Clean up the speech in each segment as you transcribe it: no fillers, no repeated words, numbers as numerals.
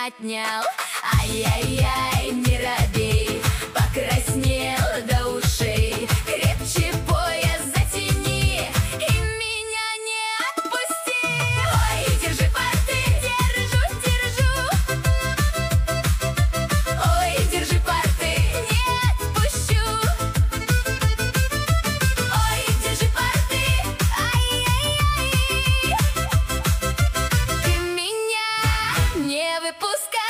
отнял. Ай-яй-яй, не робей, покраснел до ушей. Крепче пояс затяни и меня не отпусти. Ой, держи порты, держу, держу. Ой, держи порты, не отпущу. Ой, держи порты, ай-яй-яй. Ты меня не выпускай.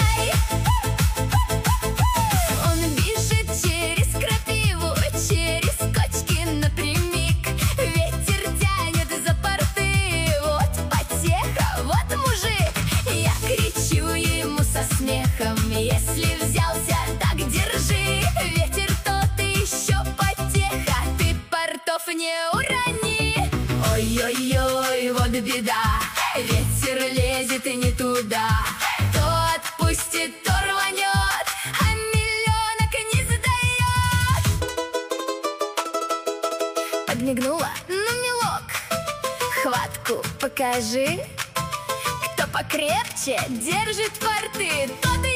Он бежит через крапиву, через кочки напрямик. Ветер тянет за порты, вот потеха, вот мужик. Я кричу ему со смехом: если взялся, так держи. Ветер тот еще потеха, ты портов не урони. Ой-ой-ой, вот беда, ветер лезет и не туда. То отпустит, то рванет, а миллионок не сдает. Подмигнула, ну, милок, хватку покажи. Кто покрепче держит порты, тот и